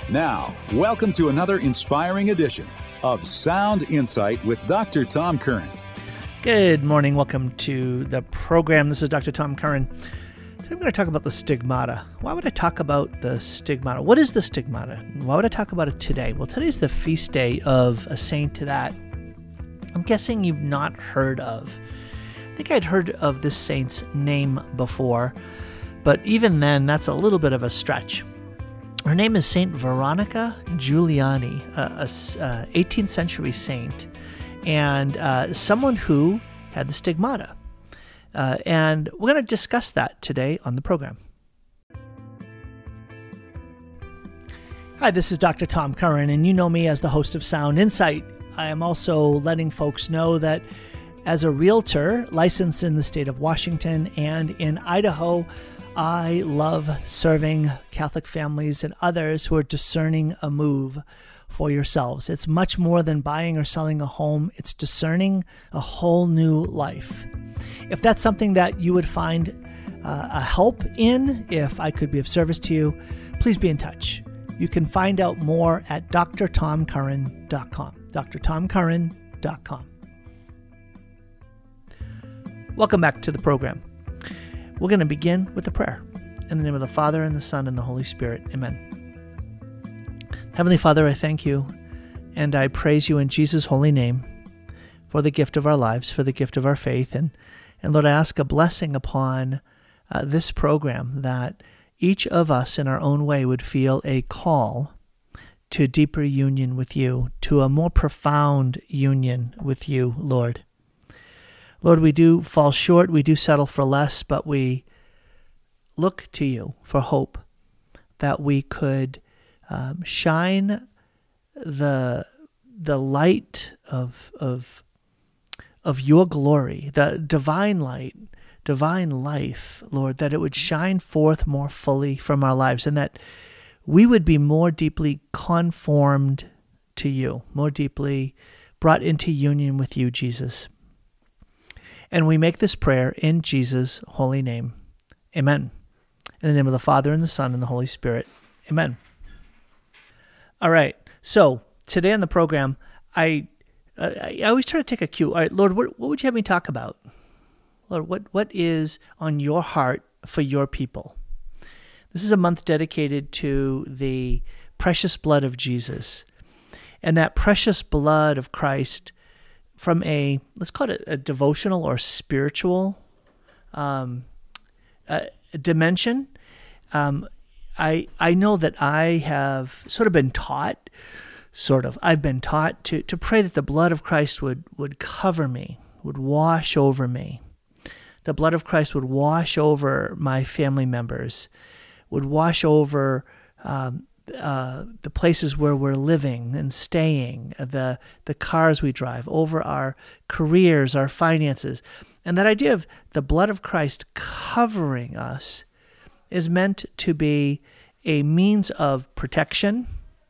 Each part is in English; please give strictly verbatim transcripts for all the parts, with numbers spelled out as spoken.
Now, welcome to another inspiring edition of Sound Insight with Doctor Tom Curran. Good morning. Welcome to the program. This is Doctor Tom Curran. Today I'm going to talk about the stigmata. Why would I talk about the stigmata? What is the stigmata? Why would I talk about it today? Well, today's the feast day of a saint that I'm guessing you've not heard of. I think I'd heard of this saint's name before, but even then, that's a little bit of a stretch. Her name is Saint Veronica Giuliani, a, a, a eighteenth century saint, and uh, someone who had the stigmata. Uh, and we're going to discuss that today on the program. Hi, this is Doctor Tom Curran, and you know me as the host of Sound Insight. I am also letting folks know that as a realtor licensed in the state of Washington and in Idaho, I love serving Catholic families and others who are discerning a move for yourselves. It's much more than buying or selling a home. It's discerning a whole new life. If that's something that you would find uh, a help in, if I could be of service to you, please be in touch. You can find out more at d r tom curran dot com. d r tom curran dot com. Welcome back to the program. We're going to begin with a prayer. In the name of the Father, and the Son, and the Holy Spirit. Amen. Heavenly Father, I thank you, and I praise you in Jesus' holy name for the gift of our lives, for the gift of our faith. And, and Lord, I ask a blessing upon uh, this program, that each of us in our own way would feel a call to a deeper union with you, to a more profound union with you, Lord. Lord, we do fall short, we do settle for less, but we look to you for hope, that we could um, shine the the light of of of your glory, the divine light, divine life, Lord, that it would shine forth more fully from our lives, and that we would be more deeply conformed to you, more deeply brought into union with you, Jesus. And we make this prayer in Jesus' holy name. Amen. In the name of the Father, and the Son, and the Holy Spirit. Amen. All right. So today on the program, I uh, I always try to take a cue. All right, Lord, what, what would you have me talk about? Lord, what what is on your heart for your people? This is a month dedicated to the precious blood of Jesus. And that precious blood of Christ, from a, let's call it a devotional or spiritual um, uh, dimension, um, I I know that I have sort of been taught, sort of, I've been taught to, to pray that the blood of Christ would, would cover me, would wash over me. The blood of Christ would wash over my family members, would wash over um, Uh, the places where we're living and staying, the the cars we drive, over our careers, our finances. And that idea of the blood of Christ covering us is meant to be a means of protection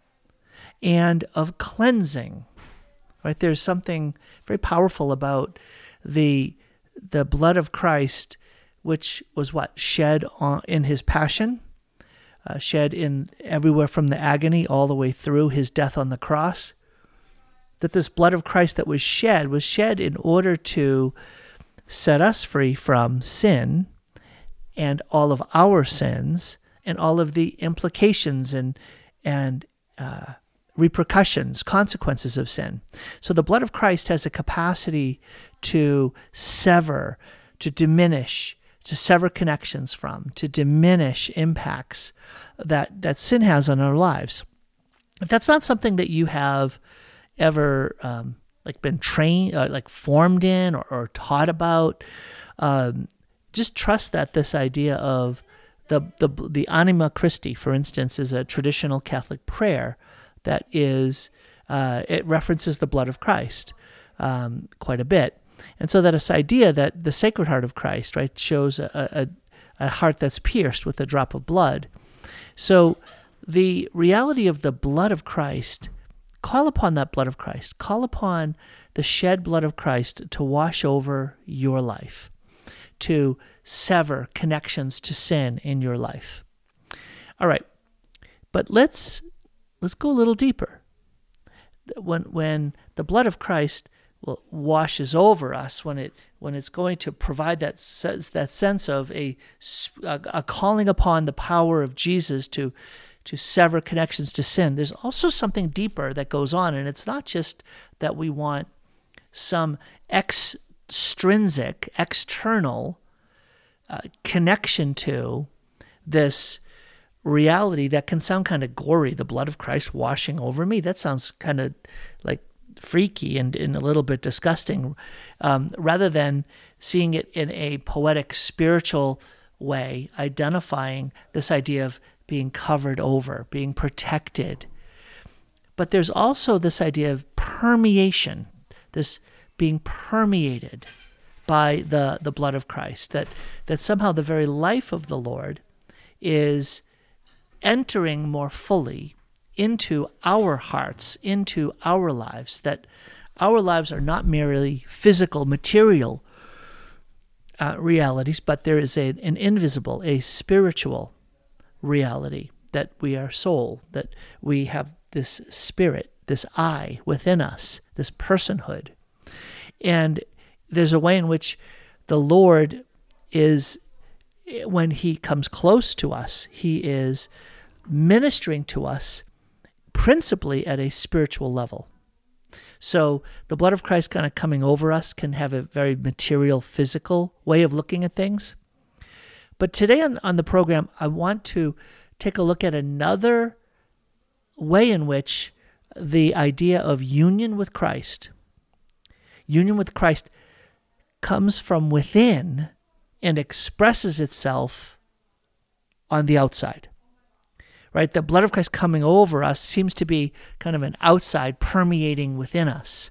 and of cleansing. Right? There's something very powerful about the the blood of Christ, which was what? Shed on, in his passion. Uh, shed in everywhere from the agony all the way through his death on the cross, that this blood of Christ that was shed was shed in order to set us free from sin and all of our sins and all of the implications and and uh, repercussions, consequences of sin. So the blood of Christ has a capacity to sever, to diminish, to sever connections from, to diminish impacts that, that sin has on our lives. If that's not something that you have ever um, like been trained, uh, like formed in or, or taught about, um, just trust that this idea of the, the the Anima Christi, for instance, is a traditional Catholic prayer that is, uh, it references the blood of Christ um, quite a bit. And so that this idea that the Sacred Heart of Christ, right, shows a, a, a heart that's pierced with a drop of blood. So the reality of the blood of Christ, call upon that blood of Christ. Call upon the shed blood of Christ to wash over your life, to sever connections to sin in your life. All right, but let's let's go a little deeper. When when the blood of Christ well, washes over us, when it when it's going to provide that sense, that sense of a, a, a calling upon the power of Jesus to to sever connections to sin, there's also something deeper that goes on, and it's not just that we want some extrinsic, external uh, connection to this reality that can sound kind of gory, the blood of Christ washing over me. That sounds kind of like freaky and, and a little bit disgusting, um, rather than seeing it in a poetic, spiritual way, identifying this idea of being covered over, being protected. But there's also this idea of permeation, this being permeated by the, the blood of Christ, that, that somehow the very life of the Lord is entering more fully into our hearts, into our lives, that our lives are not merely physical, material uh, realities, but there is a, an invisible, a spiritual reality, that we are soul, that we have this spirit, this I within us, this personhood. And there's a way in which the Lord is, when he comes close to us, he is ministering to us principally at a spiritual level. So the blood of Christ kind of coming over us can have a very material, physical way of looking at things. But today on, on the program, I want to take a look at another way in which the idea of union with Christ, union with Christ comes from within and expresses itself on the outside. Right? The blood of Christ coming over us seems to be kind of an outside permeating within us.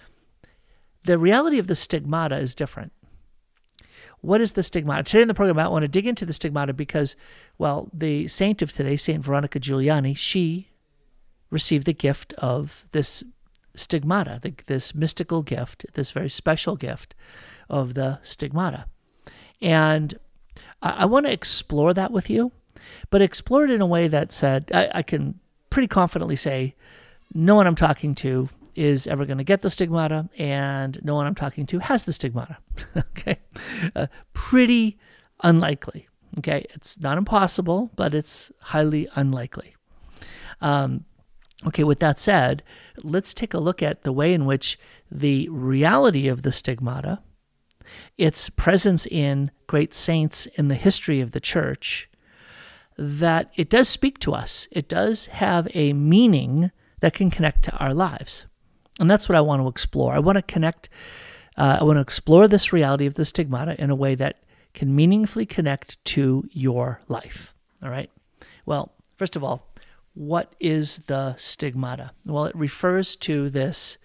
The reality of the stigmata is different. What is the stigmata? Today in the program, I want to dig into the stigmata because, well, the saint of today, Saint Veronica Giuliani, she received the gift of this stigmata, this mystical gift, this very special gift of the stigmata. And I want to explore that with you, but explore it in a way that said, I, I can pretty confidently say, no one I'm talking to is ever going to get the stigmata, and no one I'm talking to has the stigmata. Okay, uh, pretty unlikely. Okay, it's not impossible, but it's highly unlikely. Um, okay, with that said, let's take a look at the way in which the reality of the stigmata, its presence in great saints in the history of the church, that it does speak to us. It does have a meaning that can connect to our lives. And that's what I want to explore. I want to connect, uh, I want to explore this reality of the stigmata in a way that can meaningfully connect to your life. All right? Well, first of all, what is the stigmata? Well, it refers to this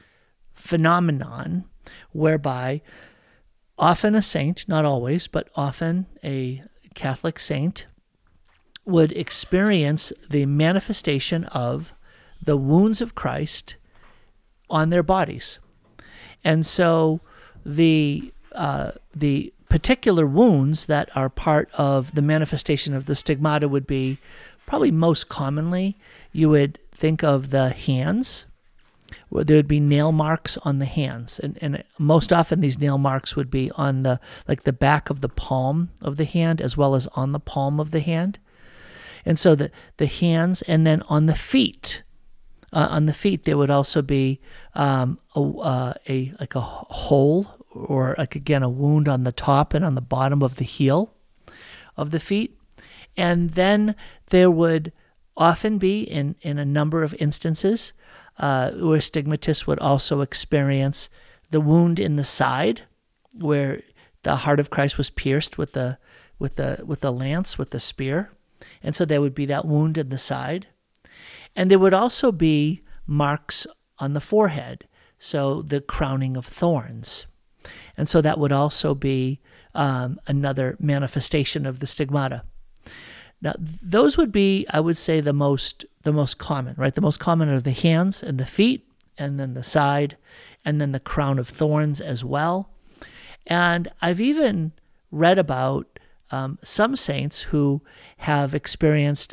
phenomenon whereby often a saint, not always, but often a Catholic saint, would experience the manifestation of the wounds of Christ on their bodies. And so the uh, the particular wounds that are part of the manifestation of the stigmata would be, probably most commonly, you would think of the hands, where there would be nail marks on the hands. And, and most often these nail marks would be on the like the back of the palm of the hand as well as on the palm of the hand. And so the, the hands, and then on the feet, uh, on the feet there would also be um, a, uh, a like a hole, or like again a wound on the top and on the bottom of the heel of the feet. And then there would often be, in, in a number of instances, uh, where stigmatists would also experience the wound in the side, where the heart of Christ was pierced with the with the with the lance, with the spear. And so there would be that wound in the side. And there would also be marks on the forehead, so the crowning of thorns. And so that would also be um, another manifestation of the stigmata. Now, those would be, I would say, the most the most common, right? The most common are the hands and the feet, and then the side, and then the crown of thorns as well. And I've even read about Um, some saints who have experienced uh,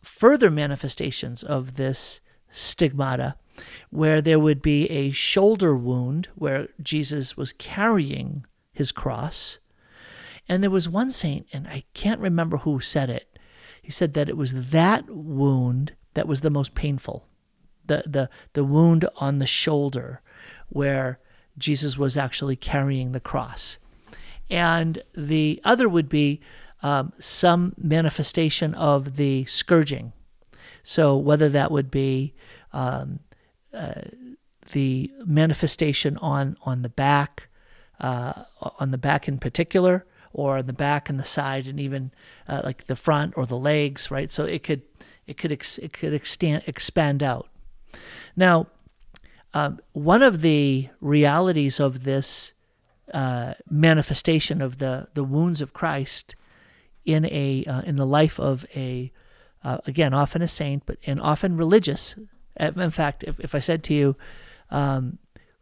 further manifestations of this stigmata, where there would be a shoulder wound where Jesus was carrying his cross. And there was one saint, and I can't remember who said it. He said that it was that wound that was the most painful, the the the wound on the shoulder where Jesus was actually carrying the cross. And the other would be um, some manifestation of the scourging. So whether that would be um, uh, the manifestation on, on the back, uh, on the back in particular, or on the back and the side, and even uh, like the front or the legs, right? So it could it could ex- it could extend expand out. Now, um, one of the realities of this uh, manifestation of the the wounds of Christ in a uh, in the life of a uh, again often a saint, but and often religious. In fact, if, if I said to you, um,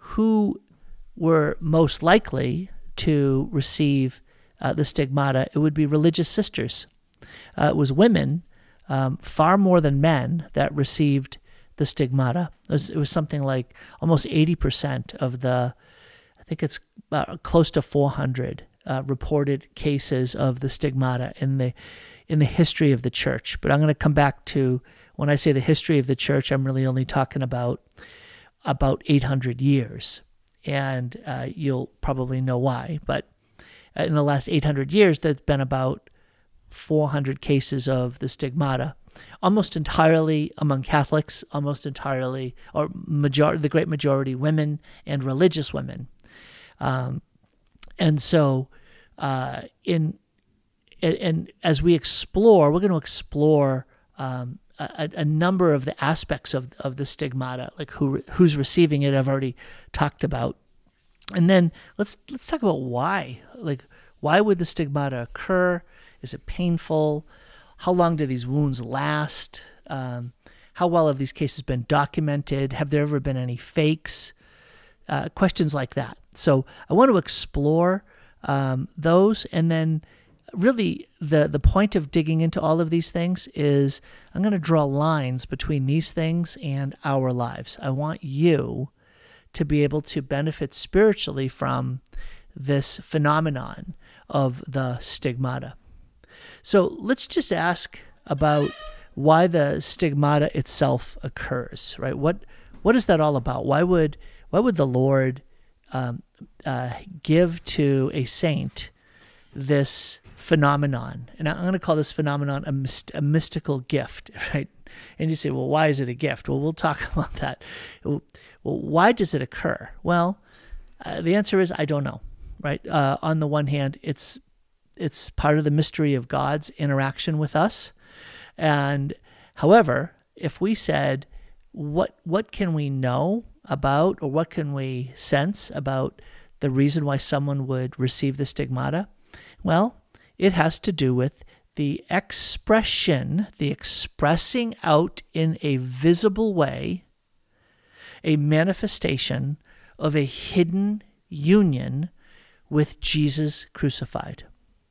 who were most likely to receive uh, the stigmata, it would be religious sisters. Uh, it was women, um, far more than men, that received the stigmata. It was, it was something like almost eighty percent of the, I think it's about close to four hundred uh, reported cases of the stigmata in the in the history of the church. But I'm going to come back to, when I say the history of the church, I'm really only talking about about eight hundred years. And uh, you'll probably know why. But in the last eight hundred years, there's been about four hundred cases of the stigmata, almost entirely among Catholics, almost entirely, or major- the great majority, women and religious women. Um, and so uh, in and, and as we explore, we're going to explore um, a, a number of the aspects of, of the stigmata, like who who's receiving it. I've already talked about. And then let's let's talk about why. Like, why would the stigmata occur? Is it painful? How long do these wounds last? Um, how well have these cases been documented? Have there ever been any fakes? Uh, questions like that. So I want to explore um, those, and then really the the point of digging into all of these things is I'm going to draw lines between these things and our lives. I want you to be able to benefit spiritually from this phenomenon of the stigmata. So let's just ask about why the stigmata itself occurs, right? What what is that all about? Why would why would the Lord um, uh, give to a saint this phenomenon? And I'm going to call this phenomenon a, myst- a mystical gift, right? And you say, well, why is it a gift? Well, we'll talk about that. Well, why does it occur? Well, uh, the answer is I don't know, right? Uh, on the one hand, it's it's part of the mystery of God's interaction with us. And however, if we said, what what can we know about, or what can we sense about the reason why someone would receive the stigmata? Well, it has to do with the expression, the expressing out in a visible way, a manifestation of a hidden union with Jesus crucified.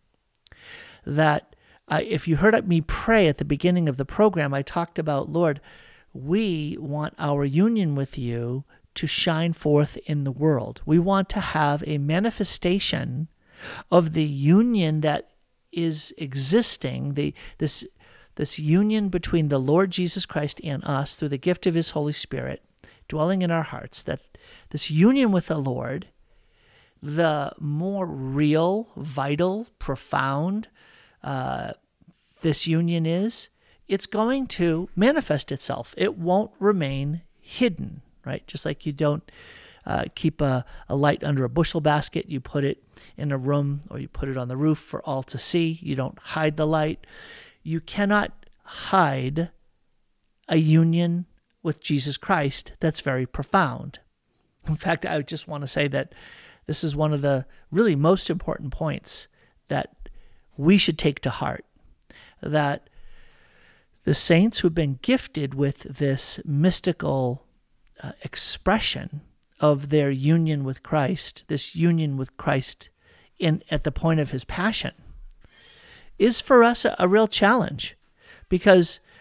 That uh, if you heard me pray at the beginning of the program, I talked about, Lord, we want our union with you to shine forth in the world. We want to have a manifestation of the union that is existing, the this this union between the Lord Jesus Christ and us through the gift of his Holy Spirit dwelling in our hearts, that this union with the Lord, the more real, vital, profound uh, this union is, it's going to manifest itself. It won't remain hidden, right? Just like you don't uh, keep a, a light under a bushel basket, you put it in a room or you put it on the roof for all to see. You don't hide the light. You cannot hide a union with Jesus Christ that's very profound. In fact, I just want to say that this is one of the really most important points that we should take to heart, that the saints who've been gifted with this mystical uh, expression of their union with Christ, this union with Christ in at the point of his passion, is for us a, a real challenge, because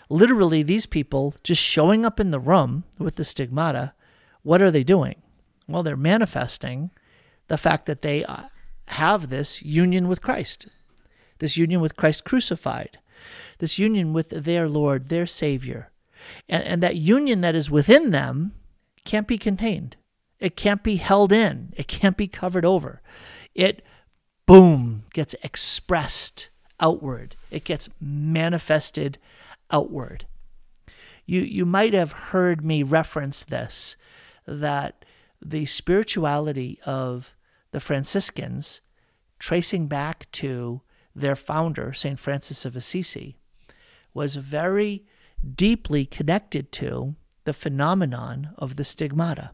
literally these people just showing up in the room with the stigmata, what are they doing? Well, they're manifesting the fact that they have this union with Christ, this union with Christ crucified, this union with their Lord, their Savior. And, and that union that is within them can't be contained. It can't be held in. It can't be covered over. It, boom, gets expressed outward. It gets manifested outward. You, you might have heard me reference this, that the spirituality of the Franciscans, tracing back to their founder, Saint Francis of Assisi, was very deeply connected to the phenomenon of the stigmata.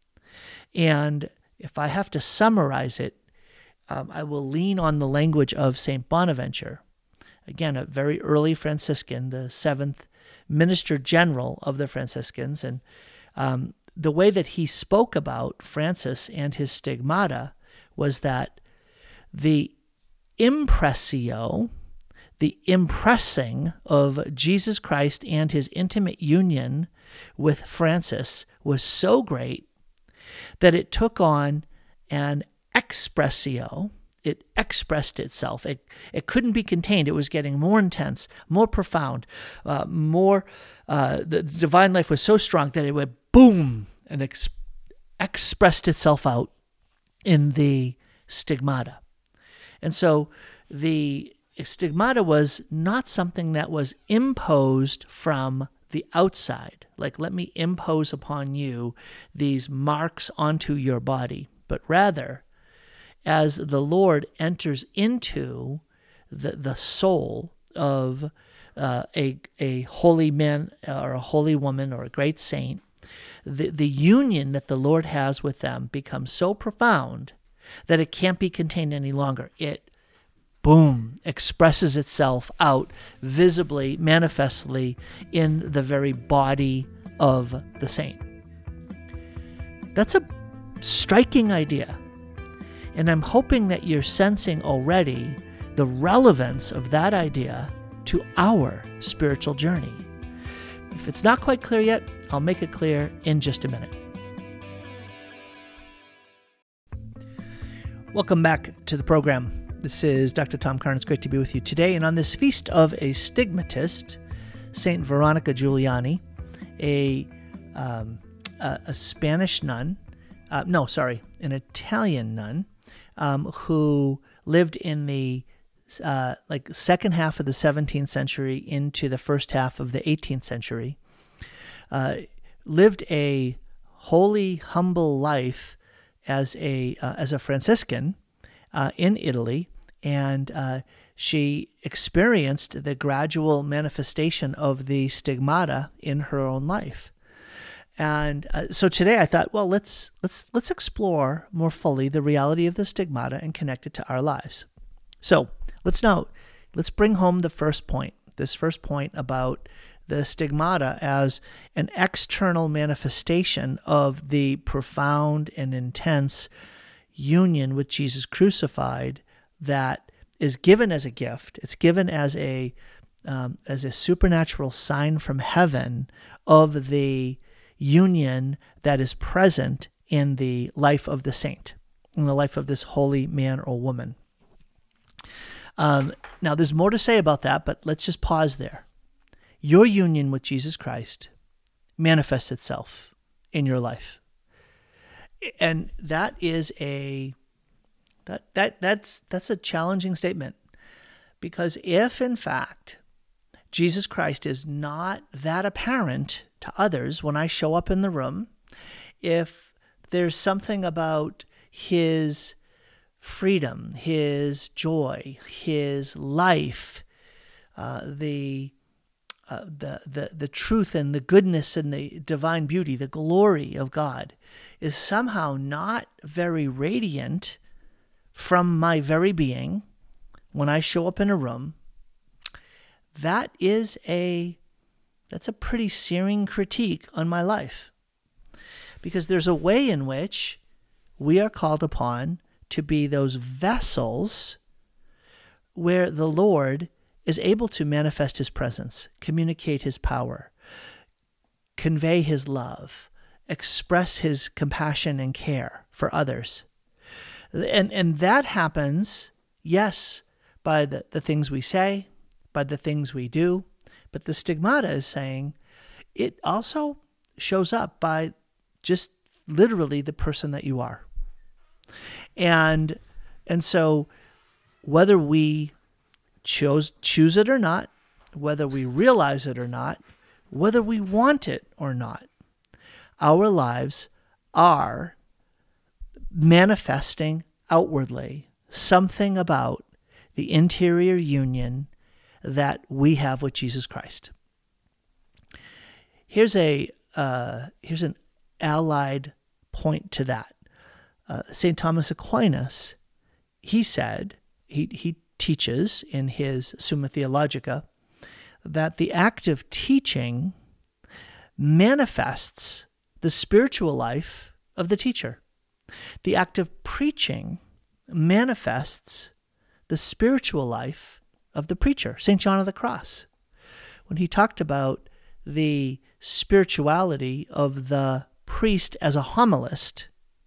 And if I have to summarize it, um, I will lean on the language of Saint Bonaventure, again, a very early Franciscan, the seventh minister general of the Franciscans. And um, the way that he spoke about Francis and his stigmata was that the impressio, the impressing of Jesus Christ and his intimate union with Francis was so great that it took on an expressio. It expressed itself. It, it couldn't be contained. It was getting more intense, more profound, uh, more, uh, the divine life was so strong that it went boom and ex- expressed itself out in the stigmata. And so the stigmata was not something that was imposed from the outside, like let me impose upon you these marks onto your body, but rather as the Lord enters into the, the soul of uh, a, a holy man or a holy woman or a great saint, the, the union that the Lord has with them becomes so profound that it can't be contained any longer. It, boom, expresses itself out visibly, manifestly in the very body of the saint. That's a striking idea. And I'm hoping that you're sensing already the relevance of that idea to our spiritual journey. If it's not quite clear yet, I'll make it clear in just a minute. Welcome back to the program. This is Doctor Tom Carn. It's great to be with you today. And on this feast of a stigmatist, Saint Veronica Giuliani, a um, a, a Spanish nun, uh, no, sorry, an Italian nun, um, who lived in the uh, like second half of the seventeenth century into the first half of the eighteenth century, uh, lived a holy, humble life as a uh, as a Franciscan uh, in Italy, and uh, she experienced the gradual manifestation of the stigmata in her own life. And uh, so today I thought, well, let's let's let's explore more fully the reality of the stigmata and connect it to our lives. So let's now let's bring home the first point. This first point about the stigmata as an external manifestation of the profound and intense union with Jesus crucified that is given as a gift. It's given as a um, as a supernatural sign from heaven of the union that is present in the life of the saint, in the life of this holy man or woman. Um, now, there's more to say about that, but let's just pause there. Your union with Jesus Christ manifests itself in your life. And that is a that that that's that's a challenging statement, because if in fact Jesus Christ is not that apparent to others when I show up in the room, if there's something about his freedom, his joy, his life, uh, the Uh, the, the the truth and the goodness and the divine beauty, the glory of God is somehow not very radiant from my very being when I show up in a room, that is a, that's a pretty searing critique on my life. Because there's a way in which we are called upon to be those vessels where the Lord is able to manifest his presence, communicate his power, convey his love, express his compassion and care for others. And and that happens, yes, by the, the things we say, by the things we do, but the stigmata is saying it also shows up by just literally the person that you are. And and so whether we chose choose it or not, whether we realize it or not, whether we want it or not, our lives are manifesting outwardly something about the interior union that we have with Jesus Christ. Here's a uh, here's an allied point to that. Uh, Saint Thomas Aquinas, he said, he he teaches in his Summa Theologica that the act of teaching manifests the spiritual life of the teacher. The act of preaching manifests the spiritual life of the preacher. Saint John of the Cross, when he talked about the spirituality of the priest as a homilist,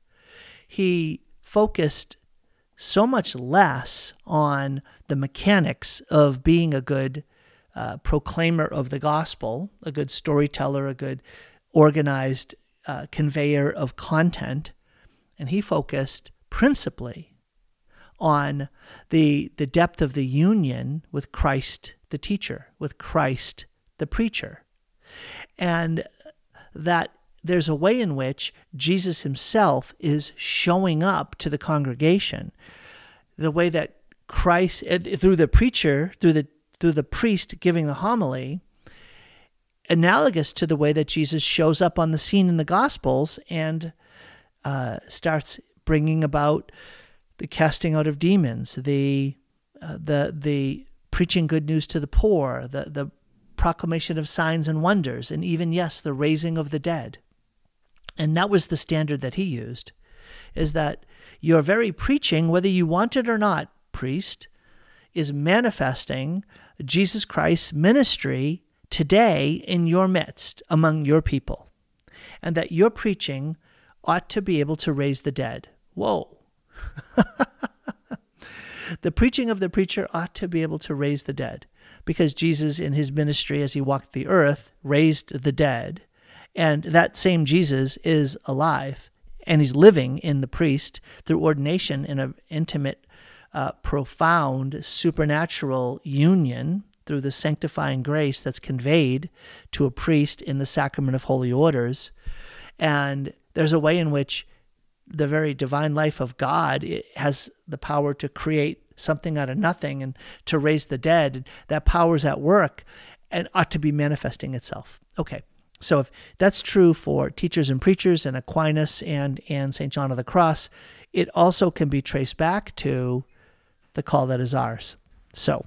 he focused so much less on the mechanics of being a good uh, proclaimer of the gospel, a good storyteller, a good organized uh, conveyor of content, and he focused principally on the the depth of the union with Christ the teacher, with Christ the preacher, and that there's a way in which Jesus himself is showing up to the congregation, the way that Christ, through the preacher, through the through the priest giving the homily, analogous to the way that Jesus shows up on the scene in the Gospels and uh, starts bringing about the casting out of demons, the uh, the the preaching good news to the poor, the the proclamation of signs and wonders, and even, yes, the raising of the dead. And that was the standard that he used, is that your very preaching, whether you want it or not, priest, is manifesting Jesus Christ's ministry today in your midst, among your people, and that your preaching ought to be able to raise the dead. Whoa. The preaching of the preacher ought to be able to raise the dead, because Jesus, in his ministry as he walked the earth, raised the dead, and that same Jesus is alive, and he's living in the priest through ordination in an intimate, uh, profound, supernatural union through the sanctifying grace that's conveyed to a priest in the sacrament of holy orders. And there's a way in which the very divine life of God has the power to create something out of nothing and to raise the dead. That power's at work and ought to be manifesting itself. Okay, so if that's true for teachers and preachers and Aquinas and, and Saint John of the Cross, it also can be traced back to the call that is ours. So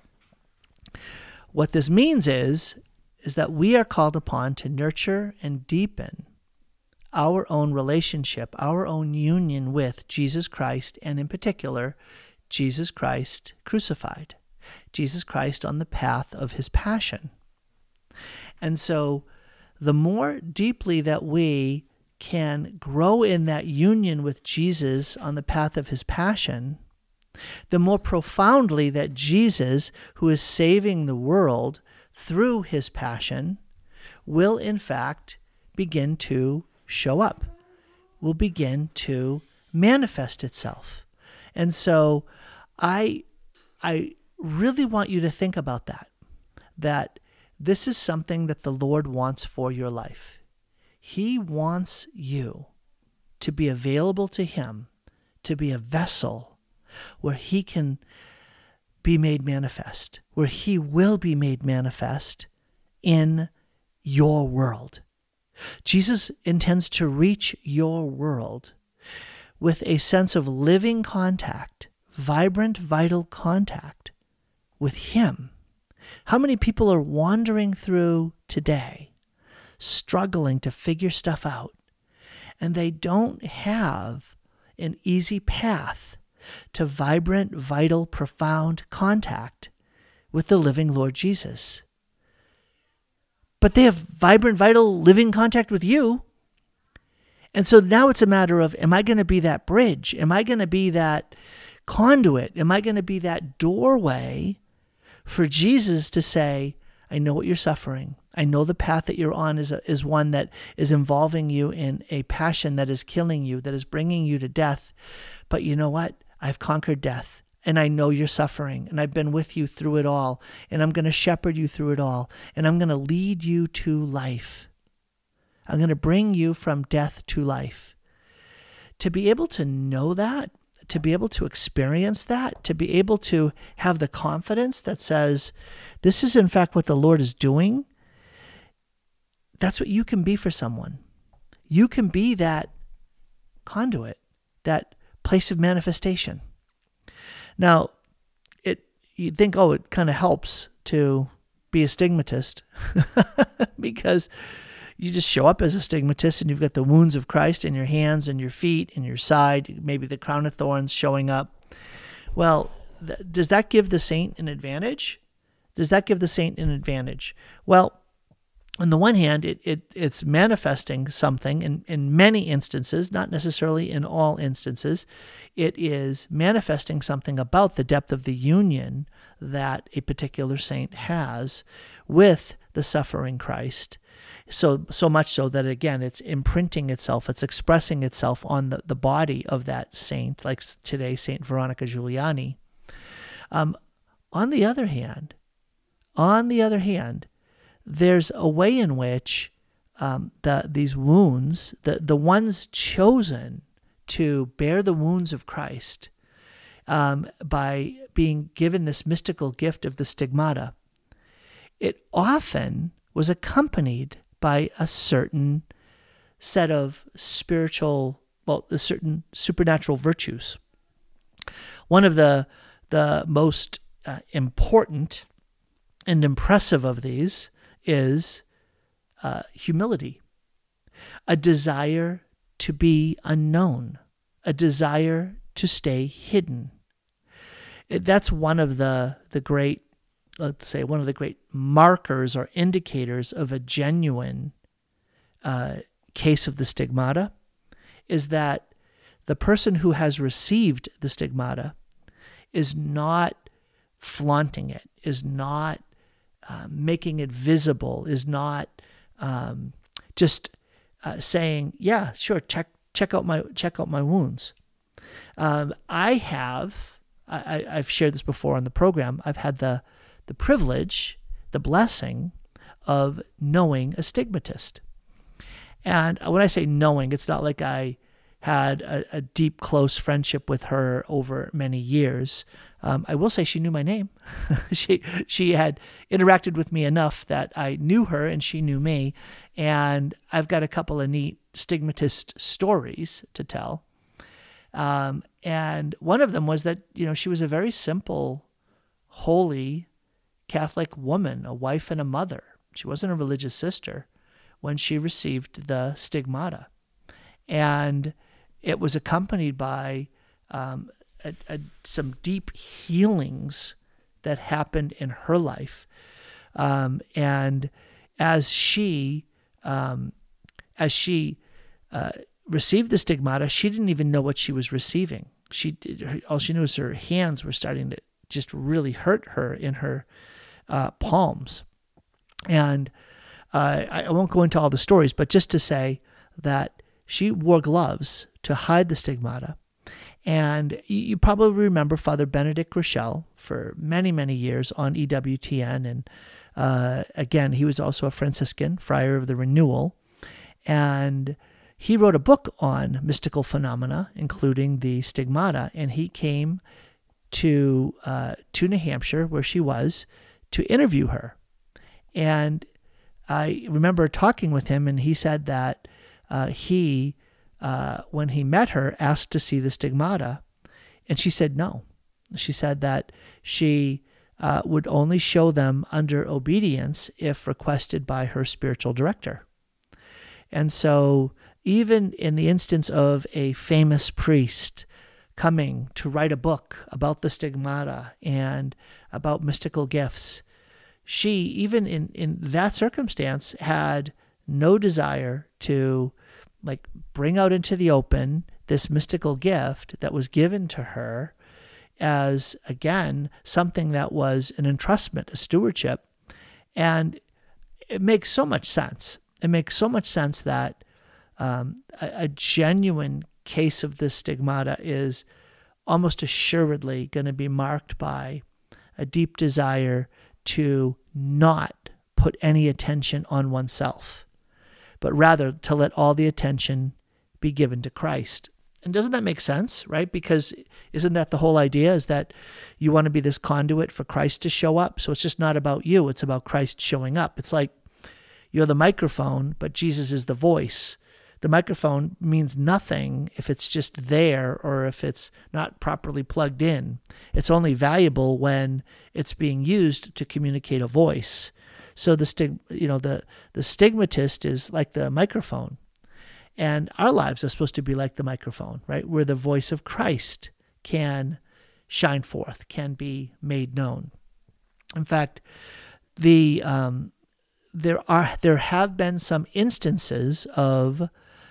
what this means is, is that we are called upon to nurture and deepen our own relationship, our own union with Jesus Christ, and in particular, Jesus Christ crucified, Jesus Christ on the path of his passion. And so the more deeply that we can grow in that union with Jesus on the path of his passion, the more profoundly that Jesus, who is saving the world through his passion, will in fact begin to show up, will begin to manifest itself. And so I I really want you to think about that, that this is something that the Lord wants for your life. He wants you to be available to him, to be a vessel where he can be made manifest, where he will be made manifest in your world. Jesus intends to reach your world with a sense of living contact, vibrant, vital contact with him. How many people are wandering through today, struggling to figure stuff out, and they don't have an easy path to vibrant, vital, profound contact with the living Lord Jesus. But they have vibrant, vital, living contact with you. And so now it's a matter of, am I going to be that bridge? Am I going to be that conduit? Am I going to be that doorway for Jesus to say, I know what you're suffering. I know the path that you're on is, a, is one that is involving you in a passion that is killing you, that is bringing you to death. But you know what? I've conquered death. And I know you're suffering, and I've been with you through it all, and I'm going to shepherd you through it all, and I'm going to lead you to life. I'm going to bring you from death to life. To be able to know that, to be able to experience that, to be able to have the confidence that says, this is in fact what the Lord is doing, that's what you can be for someone. You can be that conduit, that place of manifestation. Now, it you think, oh, it kind of helps to be a stigmatist because you just show up as a stigmatist and you've got the wounds of Christ in your hands and your feet and your side, maybe the crown of thorns showing up. Well, th- does that give the saint an advantage? Does that give the saint an advantage? Well, on the one hand, it, it it's manifesting something in, in many instances, not necessarily in all instances. It is manifesting something about the depth of the union that a particular saint has with the suffering Christ. So so much so that, again, it's imprinting itself, it's expressing itself on the, the body of that saint, like today, Saint Veronica Giuliani. Um, on the other hand, on the other hand, there's a way in which um, the these wounds, the, the ones chosen to bear the wounds of Christ um, by being given this mystical gift of the stigmata, it often was accompanied by a certain set of spiritual, well, a certain supernatural virtues. One of the, the most uh, important and impressive of these is uh, humility, a desire to be unknown, a desire to stay hidden. It, that's one of the the great, let's say, one of the great markers or indicators of a genuine uh, case of the stigmata, is that the person who has received the stigmata is not flaunting it, is not Uh, making it visible, is not um, just uh, saying, "Yeah, sure, check check out my check out my wounds." Um, I have, I, I've shared this before on the program. I've had the the privilege, the blessing of knowing a stigmatist, and when I say knowing, it's not like I had a, a deep, close friendship with her over many years. Um, I will say she knew my name. she she had interacted with me enough that I knew her and she knew me. And I've got a couple of neat stigmatist stories to tell. Um, and one of them was that, you know, she was a very simple, holy Catholic woman, a wife and a mother. She wasn't a religious sister when she received the stigmata. And it was accompanied by um, a, a, some deep healings that happened in her life. Um, and as she, um, as she uh, received the stigmata, she didn't even know what she was receiving. She did, all she knew was her hands were starting to just really hurt her in her uh, palms. And uh, I, I won't go into all the stories, but just to say that she wore gloves to hide the stigmata. And you probably remember Father Benedict Rochelle for many, many years on E W T N. And uh, again, he was also a Franciscan, Friar of the Renewal. And he wrote a book on mystical phenomena, including the stigmata. And he came to uh, to New Hampshire, where she was, to interview her. And I remember talking with him, and he said that uh, he, uh, when he met her, asked to see the stigmata. And she said no. She said that she uh, would only show them under obedience if requested by her spiritual director. And so even in the instance of a famous priest coming to write a book about the stigmata and about mystical gifts, she, even in, in that circumstance, had no desire to like bring out into the open this mystical gift that was given to her as, again, something that was an entrustment, a stewardship. And it makes so much sense. It makes so much sense that um, a, a genuine case of this stigmata is almost assuredly going to be marked by a deep desire to not put any attention on oneself, but rather to let all the attention be given to Christ. And doesn't that make sense, right? Because isn't that the whole idea, is that you want to be this conduit for Christ to show up? So it's just not about you, it's about Christ showing up. It's like you're the microphone, but Jesus is the voice. The microphone means nothing if it's just there or if it's not properly plugged in. It's only valuable when it's being used to communicate a voice. So the stig, you know, the the stigmatist is like the microphone, and our lives are supposed to be like the microphone, right? Where the voice of Christ can shine forth, can be made known. In fact, the um, there are there have been some instances of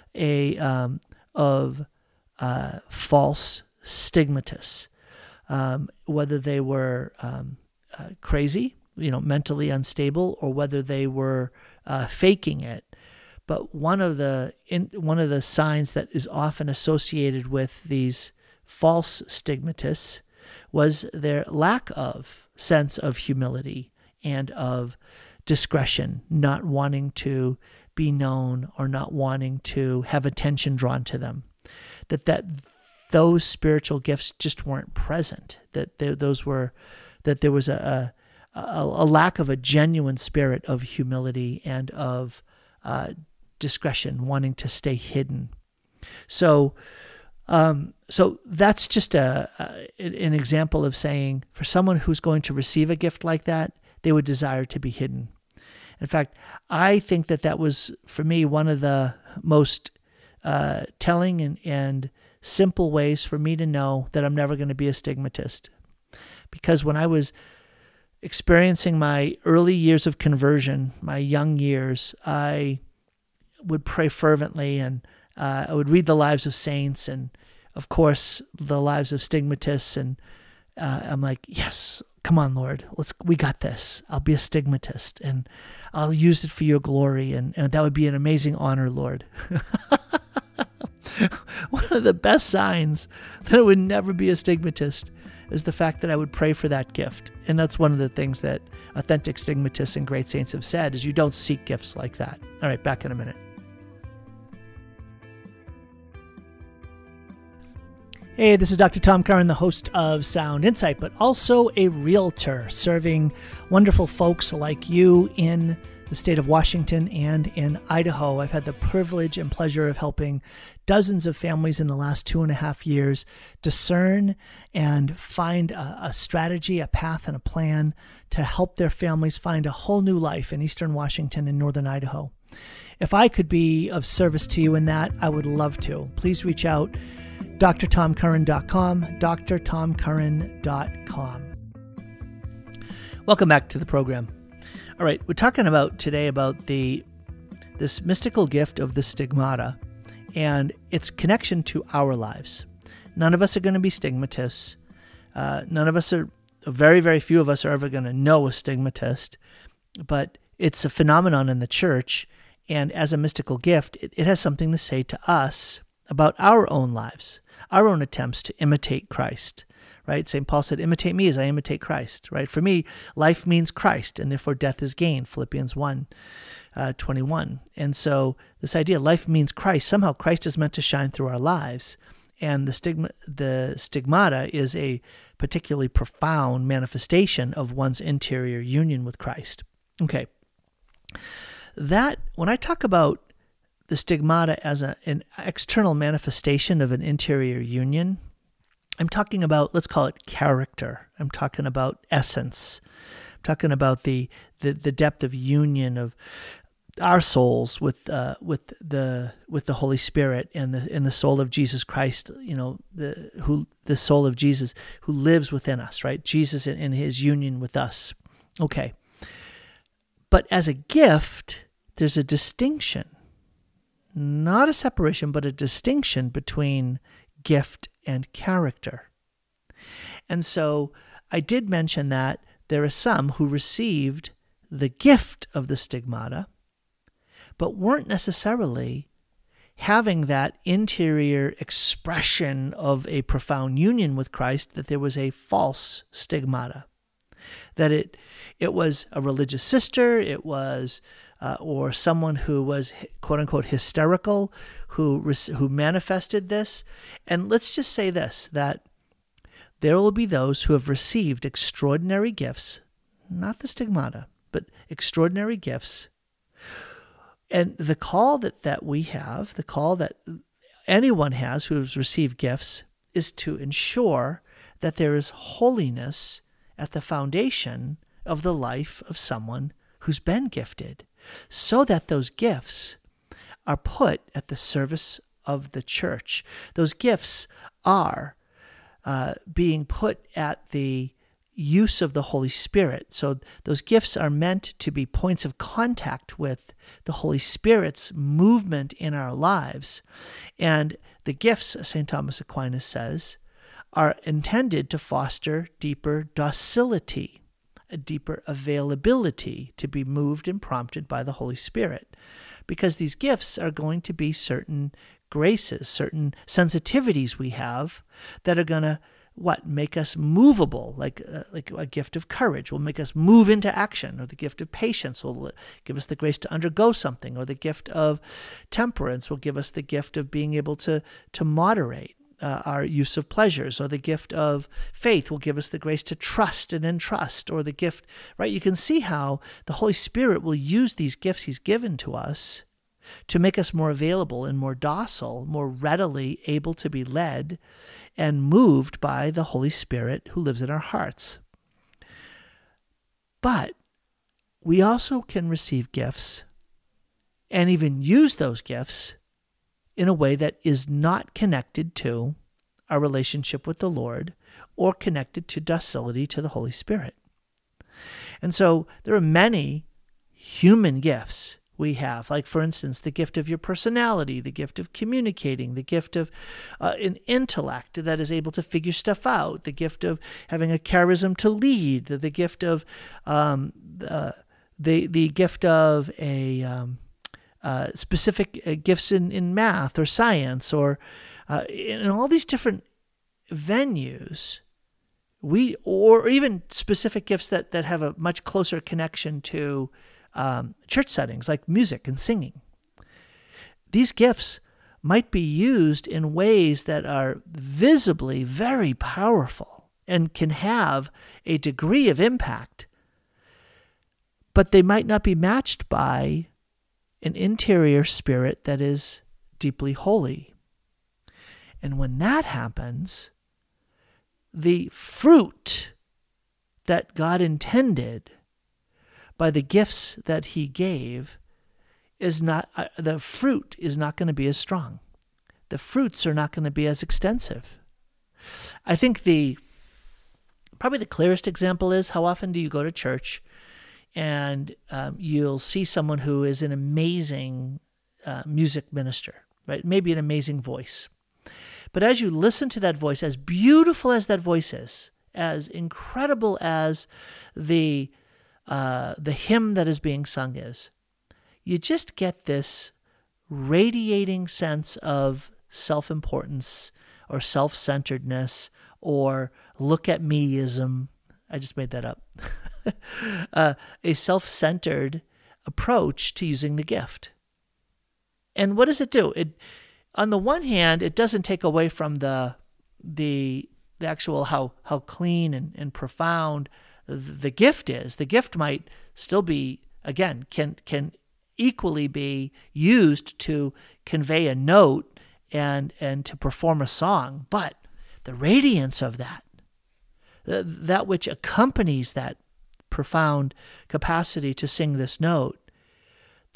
a um, of uh, false stigmatists, um, whether they were um, uh, crazy, you know, mentally unstable, or whether they were uh, faking it. But one of the in, one of the signs that is often associated with these false stigmatists was their lack of sense of humility and of discretion, not wanting to be known or not wanting to have attention drawn to them. That that those spiritual gifts just weren't present. That they, those were that there was a, a a lack of a genuine spirit of humility and of uh, discretion, wanting to stay hidden. So, um, so that's just a, a an example of saying, for someone who's going to receive a gift like that, they would desire to be hidden. In fact, I think that that was, for me, one of the most uh, telling and, and simple ways for me to know that I'm never going to be a stigmatist. Because when I was experiencing my early years of conversion, my young years, I would pray fervently, and uh, I would read the lives of saints and, of course, the lives of stigmatists. And uh, I'm like, yes, come on, Lord, let's we got this. I'll be a stigmatist, and I'll use it for your glory, and, and that would be an amazing honor, Lord. One of the best signs that I would never be a stigmatist is the fact that I would pray for that gift. And that's one of the things that authentic stigmatists and great saints have said, is you don't seek gifts like that. All right, back in a minute. Hey, this is Doctor Tom Curran, the host of Sound Insight, but also a realtor serving wonderful folks like you in the state of Washington and in Idaho. I've had the privilege and pleasure of helping dozens of families in the last two and a half years discern and find a, a strategy, a path, and a plan to help their families find a whole new life in eastern Washington and northern Idaho. If I could be of service to you in that, I would love to. Please reach out. D R tom curran dot com, D R tom curran dot com. Welcome back to the program. All right, we're talking about today about the this mystical gift of the stigmata and its connection to our lives. None of us are going to be stigmatists. Uh, none of us are, very, very few of us are ever going to know a stigmatist, but it's a phenomenon in the church, and as a mystical gift, it, it has something to say to us about our own lives, our own attempts to imitate Christ, right? Saint Paul said, imitate me as I imitate Christ, right? For me, life means Christ, and therefore death is gain, Philippians one, uh, twenty-one. And so this idea, life means Christ, somehow Christ is meant to shine through our lives, and the stigma, the stigmata is a particularly profound manifestation of one's interior union with Christ. Okay. That, when I talk about the stigmata as a, an external manifestation of an interior union, I'm talking about, let's call it character. I'm talking about essence. I'm talking about the, the, the depth of union of our souls with uh, with the with the Holy Spirit and the in the soul of Jesus Christ, you know, the who the soul of Jesus who lives within us, right? Jesus in, in his union with us. Okay. But as a gift, there's a distinction. Not a separation, but a distinction between gift and character. And so I did mention that there are some who received the gift of the stigmata, but weren't necessarily having that interior expression of a profound union with Christ, that there was a false stigmata, that it it was a religious sister, it was, uh, or someone who was quote unquote hysterical, who who manifested this. And let's just say this, that there will be those who have received extraordinary gifts, not the stigmata, but extraordinary gifts. And the call that, that we have, the call that anyone has who has received gifts, is to ensure that there is holiness at the foundation of the life of someone who's been gifted, so that those gifts are put at the service of the church. Those gifts are uh, being put at the use of the Holy Spirit. So those gifts are meant to be points of contact with the Holy Spirit's movement in our lives. And the gifts, Saint Thomas Aquinas says, are intended to foster deeper docility, a deeper availability to be moved and prompted by the Holy Spirit. Because these gifts are going to be certain graces, certain sensitivities we have that are going to what make us movable, like uh, like a gift of courage will make us move into action, or the gift of patience will give us the grace to undergo something, or the gift of temperance will give us the gift of being able to to moderate uh, our use of pleasures, or the gift of faith will give us the grace to trust and entrust, or the gift, right? You can see how the Holy Spirit will use these gifts he's given to us to make us more available and more docile, more readily able to be led and moved by the Holy Spirit who lives in our hearts. But we also can receive gifts and even use those gifts in a way that is not connected to our relationship with the Lord or connected to docility to the Holy Spirit. And so there are many human gifts we have, like, for instance, the gift of your personality, the gift of communicating, the gift of uh, an intellect that is able to figure stuff out, the gift of having a charism to lead, the gift of um, uh, the the gift of a um, uh, specific uh, gifts in, in math or science, or uh, in all these different venues. We or even specific gifts that that have a much closer connection to Um, church settings, like music and singing. These gifts might be used in ways that are visibly very powerful and can have a degree of impact, but they might not be matched by an interior spirit that is deeply holy. And when that happens, the fruit that God intended by the gifts that he gave is not, uh, the fruit is not going to be as strong. The fruits are not going to be as extensive. I think the, probably the clearest example is, how often do you go to church and um, you'll see someone who is an amazing uh, music minister, right? Maybe an amazing voice. But as you listen to that voice, as beautiful as that voice is, as incredible as the Uh, the hymn that is being sung is, you just get this radiating sense of self-importance or self-centeredness or look at me-ism. I just made that up. uh, a self-centered approach to using the gift. And what does it do? It, on the one hand, it doesn't take away from the the the actual how how clean and, and profound the gift is. The gift might still be, again, can can equally be used to convey a note and and to perform a song, but the radiance of that, that which accompanies that profound capacity to sing this note, that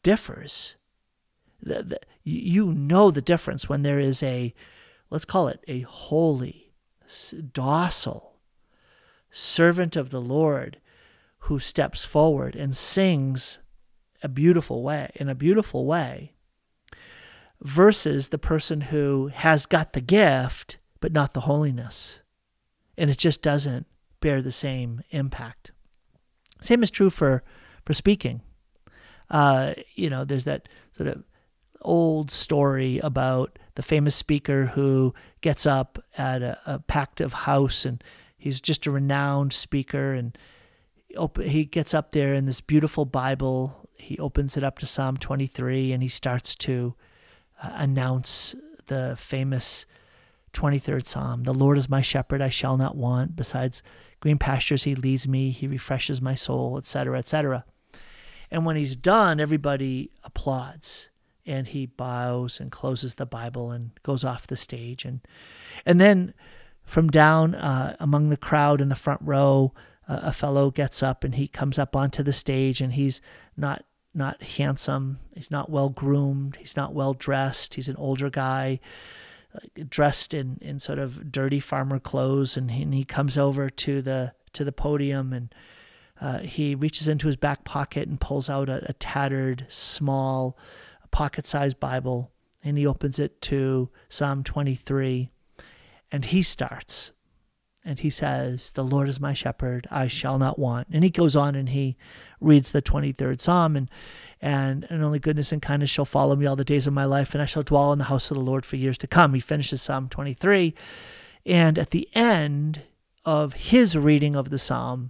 differs. The, the, you know the difference when there is a, let's call it a holy, docile servant of the Lord who steps forward and sings a beautiful way, in a beautiful way, versus the person who has got the gift but not the holiness. And it just doesn't bear the same impact. Same is true for, for speaking. Uh, you know, there's that sort of old story about the famous speaker who gets up at a, a packed of house, and he's just a renowned speaker, and op- he gets up there in this beautiful Bible. He opens it up to Psalm twenty-three, and he starts to uh, announce the famous twenty-third Psalm. The Lord is my shepherd, I shall not want. Besides green pastures he leads me, he refreshes my soul, et cetera, et cetera. And when he's done, everybody applauds, and he bows and closes the Bible and goes off the stage. And and then from down uh, among the crowd in the front row, uh, a fellow gets up, and he comes up onto the stage, and he's not not handsome, he's not well groomed, he's not well dressed, he's an older guy, uh, dressed in, in sort of dirty farmer clothes, and he, and he comes over to the to the podium, and Uh, he reaches into his back pocket and pulls out a, a tattered, small, pocket-sized Bible, and he opens it to Psalm twenty-three, and he starts, and he says, "The Lord is my shepherd, I shall not want." And he goes on and he reads the twenty-third Psalm, and, and, and only goodness and kindness shall follow me all the days of my life, and I shall dwell in the house of the Lord for years to come. He finishes Psalm twenty-three, and at the end of his reading of the Psalm,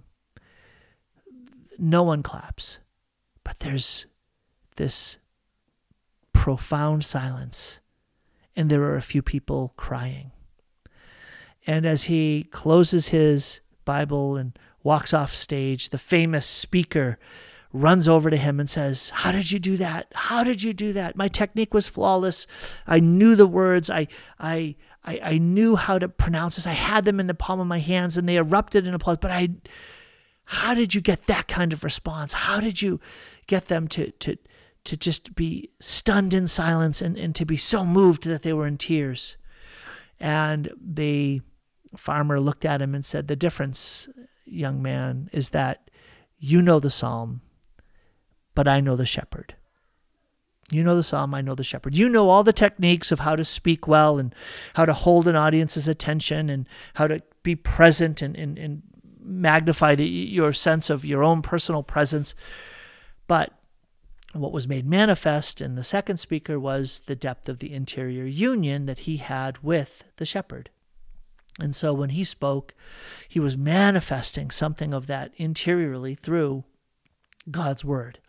no one claps, but there's this profound silence, and there are a few people crying. And as he closes his Bible and walks off stage, the famous speaker runs over to him and says, "How did you do that? How did you do that? My technique was flawless. I knew the words. I, I, I, I knew how to pronounce this. I had them in the palm of my hands, and they erupted in applause, but I... How did you get that kind of response? How did you get them to to to just be stunned in silence and, and to be so moved that they were in tears?" And the farmer looked at him and said, "The difference, young man, is that you know the psalm, but I know the shepherd. You know the psalm, I know the shepherd. You know all the techniques of how to speak well and how to hold an audience's attention and how to be present and, and, and magnify the, your sense of your own personal presence. But what was made manifest in the second speaker was the depth of the interior union that he had with the shepherd. And so when he spoke, he was manifesting something of that interiorly through God's word.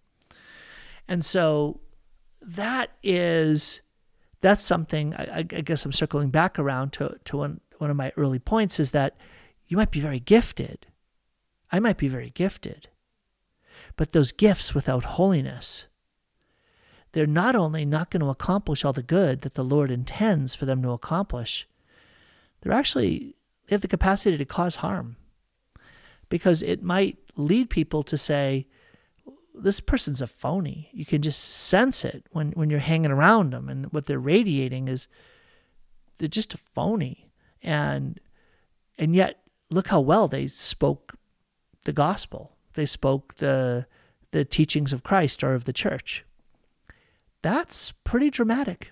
And so that is, that's something, I, I guess I'm circling back around to, to one, one of my early points, is that you might be very gifted. I might be very gifted. But those gifts without holiness, they're not only not going to accomplish all the good that the Lord intends for them to accomplish, they're actually, they have the capacity to cause harm. Because it might lead people to say, this person's a phony. You can just sense it when, when you're hanging around them, and what they're radiating is they're just a phony. And and yet, look how well they spoke the gospel. They spoke the the teachings of Christ or of the church. That's pretty dramatic.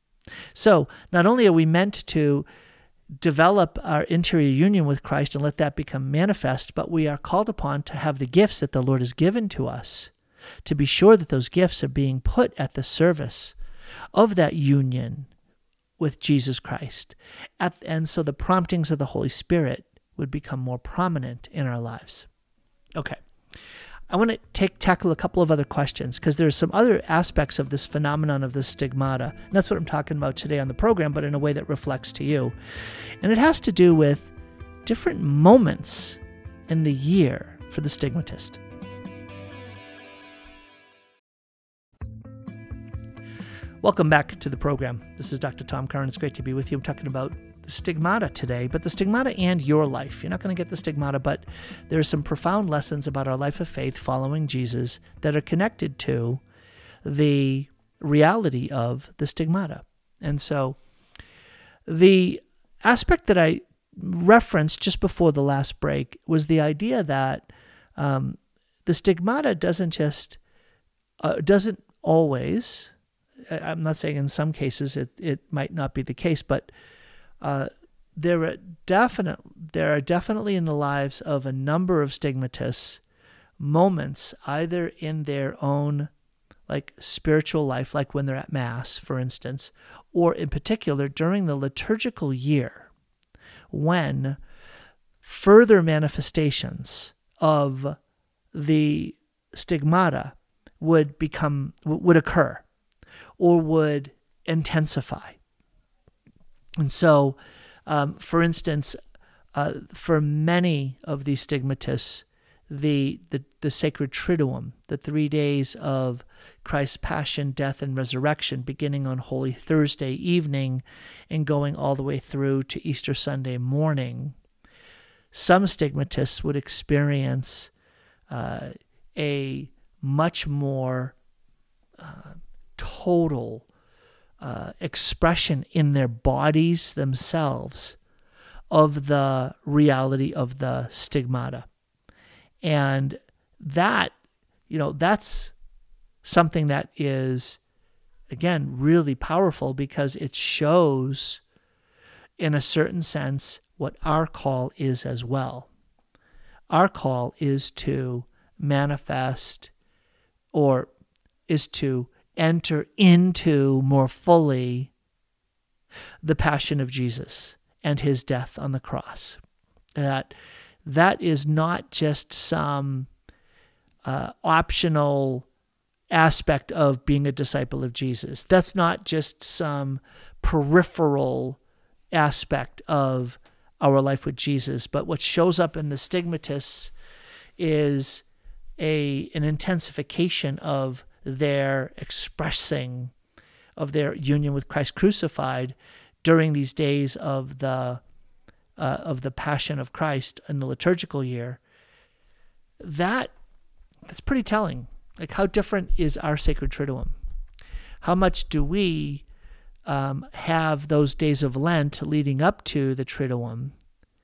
So not only are we meant to develop our interior union with Christ and let that become manifest, but we are called upon to have the gifts that the Lord has given to us, to be sure that those gifts are being put at the service of that union with Jesus Christ. At, and so the promptings of the Holy Spirit would become more prominent in our lives. Okay. I want to take tackle a couple of other questions, because there's some other aspects of this phenomenon of the stigmata. And that's what I'm talking about today on the program, but in a way that reflects to you. And it has to do with different moments in the year for the stigmatist. Welcome back to the program. This is Doctor Tom Curran. It's great to be with you. I'm talking about the stigmata today, but the stigmata and your life. You're not going to get the stigmata, but there are some profound lessons about our life of faith following Jesus that are connected to the reality of the stigmata. And so the aspect that I referenced just before the last break was the idea that um, the stigmata doesn't just, uh, doesn't always, I'm not saying in some cases it, it might not be the case, but uh, there are definite, there are definitely in the lives of a number of stigmatists moments, either in their own like spiritual life, like when they're at Mass, for instance, or in particular during the liturgical year, when further manifestations of the stigmata would become, would occur or would intensify. And so, um, for instance, uh, for many of these stigmatists, the, the the sacred Triduum, the three days of Christ's passion, death, and resurrection, beginning on Holy Thursday evening and going all the way through to Easter Sunday morning, some stigmatists would experience uh, a much more uh, total uh, expression in their bodies themselves of the reality of the stigmata. And that, you know, that's something that is, again, really powerful because it shows, in a certain sense, what our call is as well. Our call is to manifest or is to enter into more fully the passion of Jesus and his death on the cross. That that is not just some uh, optional aspect of being a disciple of Jesus. That's not just some peripheral aspect of our life with Jesus, but what shows up in the stigmatists is a an intensification of their expressing of their union with Christ crucified during these days of the uh, of the Passion of Christ in the liturgical year. That that's pretty telling. Like, how different is our sacred Triduum? How much do we um, have those days of Lent leading up to the Triduum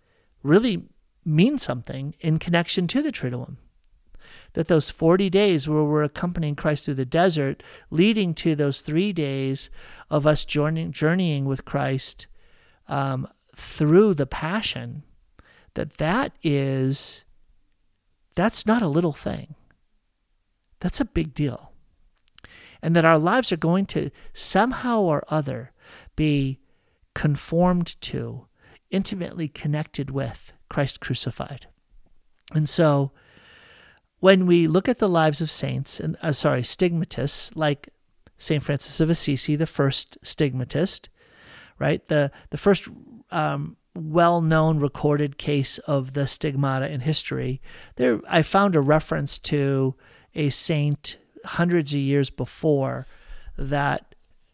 really mean something in connection to the Triduum? That those forty days where we're accompanying Christ through the desert, leading to those three days of us journeying, journeying with Christ um, through the Passion, that that is, that's not a little thing. That's a big deal. And that our lives are going to somehow or other be conformed to, intimately connected with Christ crucified. And so when we look at the lives of saints, and uh, sorry, stigmatists, like Saint Francis of Assisi, the first stigmatist, right? The, the first um, well-known recorded case of the stigmata in history. There, I found a reference to a saint hundreds of years before that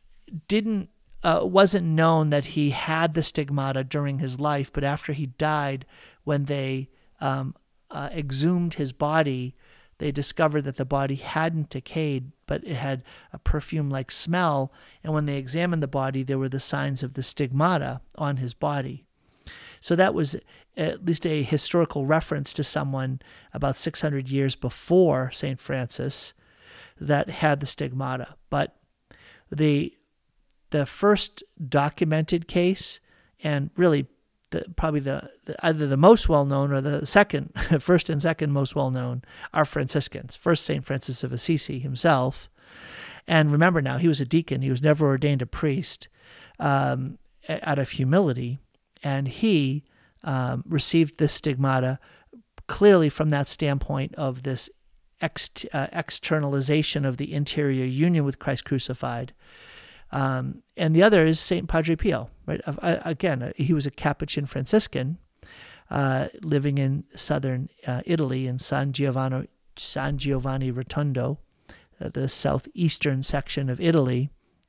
didn't uh, wasn't known that he had the stigmata during his life, but after he died, when they um, uh, exhumed his body, they discovered that the body hadn't decayed, but it had a perfume-like smell. And when they examined the body, there were the signs of the stigmata on his body. So that was at least a historical reference to someone about six hundred years before Saint Francis that had the stigmata. But the the first documented case, and really the, probably the, the either the most well-known or the second, first and second most well-known, are Franciscans. First, Saint Francis of Assisi himself. And remember now, he was a deacon. He was never ordained a priest, um, out of humility. And he um, received this stigmata clearly from that standpoint of this ex- uh, externalization of the interior union with Christ crucified. Um, and the other is Saint Padre Pio, right? Uh, again, he was a Capuchin Franciscan uh, living in southern uh, Italy in San Giovanni, San Giovanni Rotondo, uh, the southeastern section of Italy.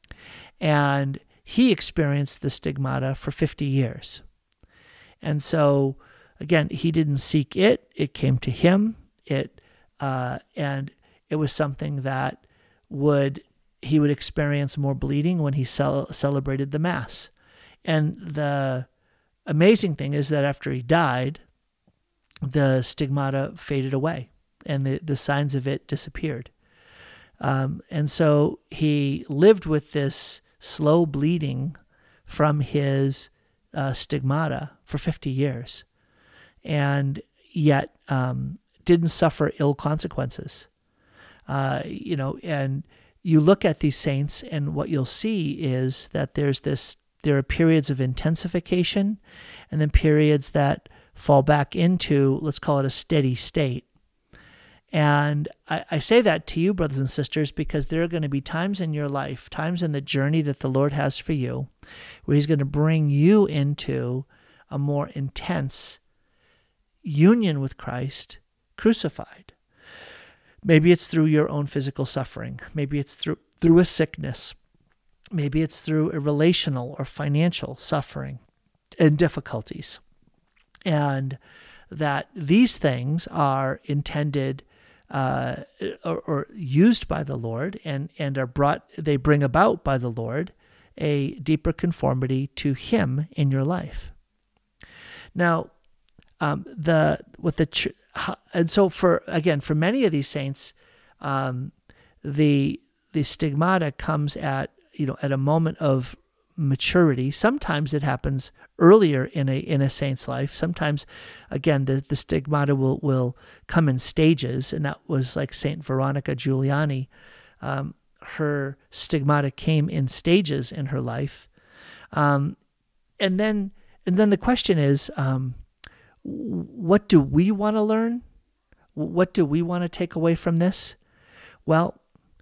And he experienced the stigmata for fifty years. And so, again, he didn't seek it. It came to him. It uh, and it was something that would he would experience more bleeding when he cel- celebrated the Mass. And the amazing thing is that after he died, the stigmata faded away and the, the signs of it disappeared. Um, and so he lived with this slow bleeding from his uh, stigmata for fifty years, and yet um, didn't suffer ill consequences. Uh, you know, and you look at these saints, and what you'll see is that there's this. There are periods of intensification, and then periods that fall back into, let's call it a steady state. And I, I say that to you, brothers and sisters, because there are going to be times in your life, times in the journey that the Lord has for you, where he's going to bring you into a more intense union with Christ crucified. Maybe it's through your own physical suffering. Maybe it's through, through a sickness. Maybe it's through a relational or financial suffering and difficulties. And that these things are intended uh, or, or used by the Lord and, and are brought, they bring about by the Lord a deeper conformity to him in your life. Now, um, the with the ch- and so for again for many of these saints, um, the the stigmata comes at you know at a moment of maturity. Sometimes it happens earlier in a in a saint's life. Sometimes, again, the, the stigmata will, will come in stages, and that was like Saint Veronica Giuliani. Um, her stigmata came in stages in her life, um, and then and then the question is, um, what do we want to learn? What do we want to take away from this? Well,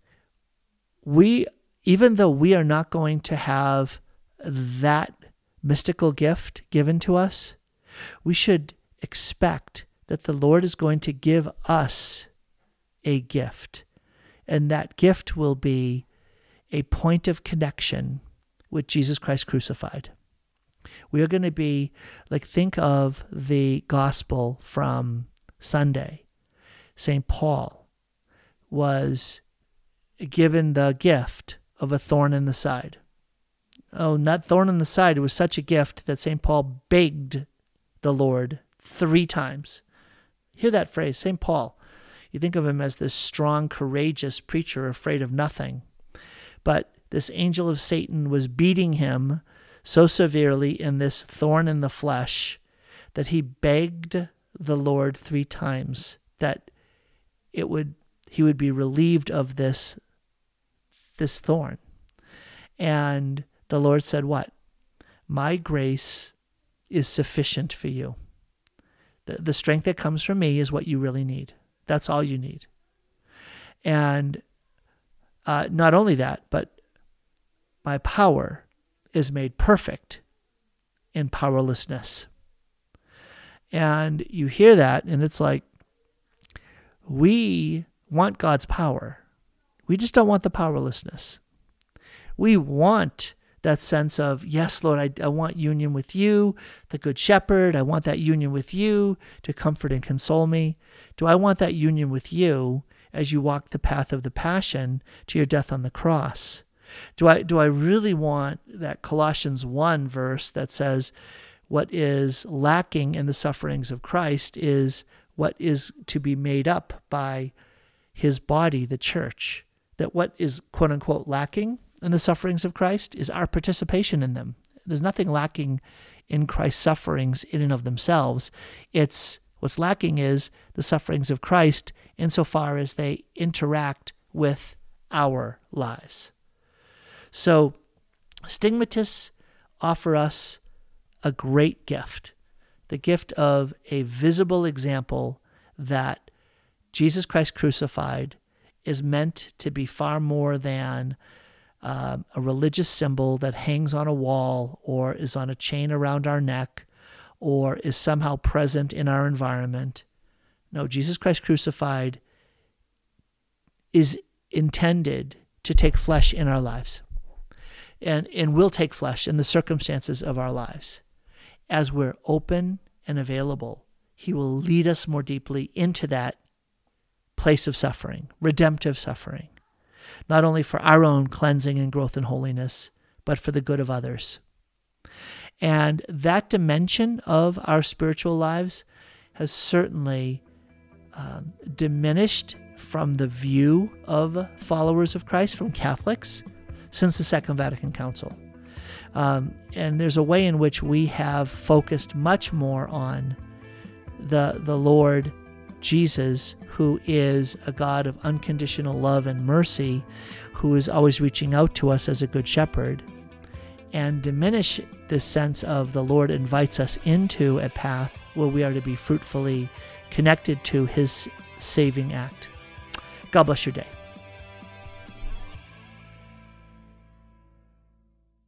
we even though we are not going to have that mystical gift given to us, we should expect that the Lord is going to give us a gift. And that gift will be a point of connection with Jesus Christ crucified. We are going to be, like, think of the gospel from Sunday. Saint Paul was given the gift of a thorn in the side. Oh, not thorn in the side. It was such a gift that Saint Paul begged the Lord three times. Hear that phrase, Saint Paul. You think of him as this strong, courageous preacher, afraid of nothing. But this angel of Satan was beating him so severely in this thorn in the flesh that he begged the Lord three times that it would he would be relieved of this this thorn. And the Lord said, what? My grace is sufficient for you. The, the strength that comes from me is what you really need. That's all you need. And uh, not only that, but my power is made perfect in powerlessness. And you hear that, and it's like, we want God's power. We just don't want the powerlessness. We want that sense of, yes, Lord, I, I want union with you, the Good Shepherd. I want that union with you to comfort and console me. Do I want that union with you as you walk the path of the passion to your death on the cross? Do I do I really want that Colossians one verse that says, what is lacking in the sufferings of Christ is what is to be made up by his body, the church? That what is, quote unquote, lacking in the sufferings of Christ is our participation in them. There's nothing lacking in Christ's sufferings in and of themselves. It's what's lacking is the sufferings of Christ insofar as they interact with our lives. So stigmatists offer us a great gift, the gift of a visible example that Jesus Christ crucified is meant to be far more than um, a religious symbol that hangs on a wall or is on a chain around our neck or is somehow present in our environment. No, Jesus Christ crucified is intended to take flesh in our lives and, and will take flesh in the circumstances of our lives. As we're open and available, he will lead us more deeply into that place of suffering, redemptive suffering. not only for our own cleansing and growth in holiness, but for the good of others. And that dimension of our spiritual lives has certainly um, diminished from the view of followers of Christ, from Catholics, since the Second Vatican Council. Um, and there's a way in which we have focused much more on the the Lord Jesus, who is a God of unconditional love and mercy, who is always reaching out to us as a good shepherd, and diminish this sense of the Lord invites us into a path where we are to be fruitfully connected to his saving act. God bless your day.